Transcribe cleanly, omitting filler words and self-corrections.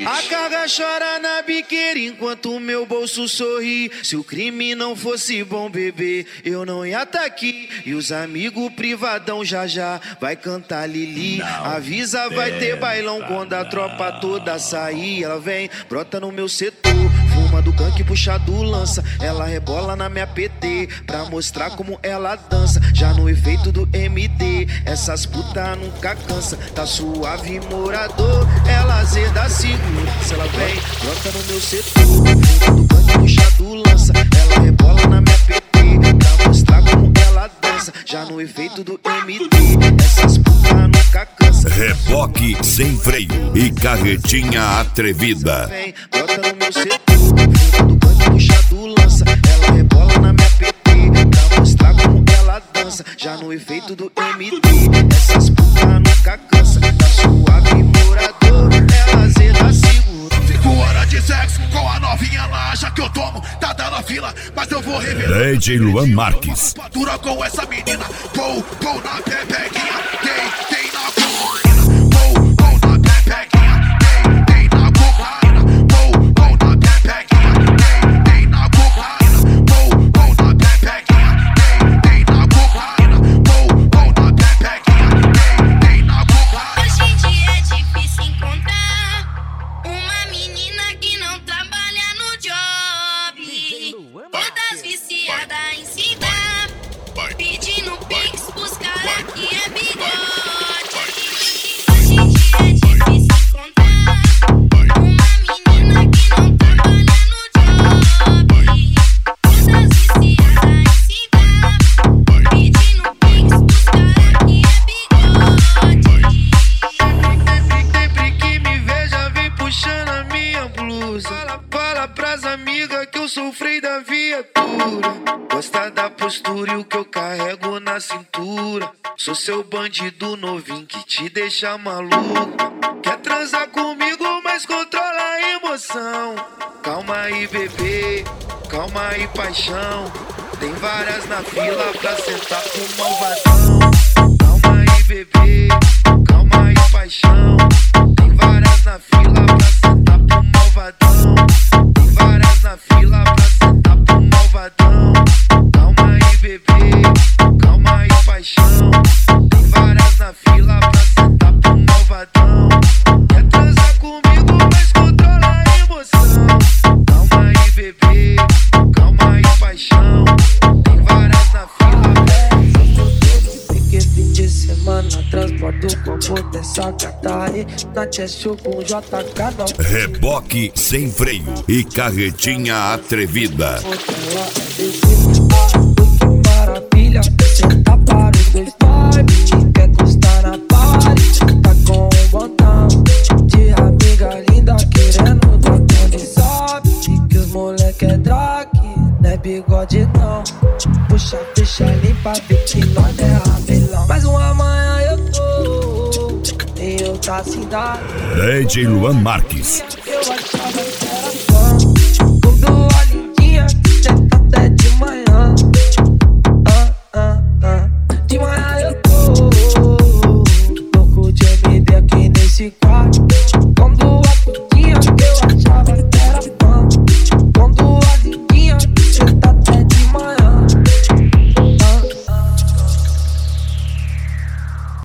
A carga chora na biqueira enquanto o meu bolso sorri. Se o crime não fosse bom, bebê, eu não ia tá aqui. E os amigos privadão já vai cantar Lili. Avisa, vai ter bailão quando a tropa toda sair. Ela vem, brota no meu setor, fuma do canque, puxa do lança. Ela rebola na minha PT pra mostrar como ela dança. Já no efeito do MD, essas putas nunca cansa. Tá suave, morador, ela zeda segura. Se ela vem, brota no meu setor, fuma do canque, puxa do lança. Ela rebola na minha PT pra mostrar como ela dança. Já no efeito do MD, essas putas nunca cansa. Reboque sem freio e carretinha atrevida. Vem, brota no meu setor, fuma do canto, puxa do lança. Ela rebola na minha PT pra mostrar como ela dança. Já no efeito do MD, essas putas nunca cansa. Tá suave, morador, ela zeda segura. 5 horas de sexo com a novinha lá, já que eu tomo, tá dando a fila, mas eu vou revelar. DJ Luan Marques. Fatura com essa menina, pou na pepequinha, tem na cocaína, pou na pepequinha, tem na cocaína, pou na pepequinha, tem na cocaína, pou na pepequinha, tem na cocaína, pou na pepequinha, tem na cocaína. Hoje em dia é difícil encontrar uma menina que não trabalha no job. Todas viciadas em se dar, pedindo pix pros caras que é bigode. Hoje em dia é difícil encontrar uma menina que não trabalha no job. Todas viciadas em se dar, pedindo pix pros caras que é bigode. Sempre que me veja, vem puxando a minha blusa. Fala pras amigas que eu sou freio da viatura. Gosta da postura e o que eu carrego na cintura. Sou seu bandido novinho que te deixa maluco. Quer transar comigo, mas controla a emoção. Calma aí, bebê, calma aí, paixão. Tem várias na fila pra sentar com o malvadão. Calma aí, bebê, calma aí, paixão. Tem várias na fila pra sentar pro malvadão. Tem várias na fila pra sentar pro malvadão. Calma aí, bebê, calma aí, paixão. Tem várias na fila pra sentar pro malvadão. Quer transar comigo, mas controla a emoção. Calma aí, bebê, calma aí, paixão. Tem várias na fila. Porque fim de semana transporto o copo dessa Catari. Na chest com JK. Reboque sem freio e carretinha atrevida. Que maravilha, senta para os dois vibes. Quer custar na party, tá com um montão de amiga linda querendo dar quando sabe que os moleque é drag, não é bigode não. Puxa, ficha limpa, vê que nós é rabelão. Mas um amanhã eu tô em outra cidade. DJ Luan Marques. Eu achava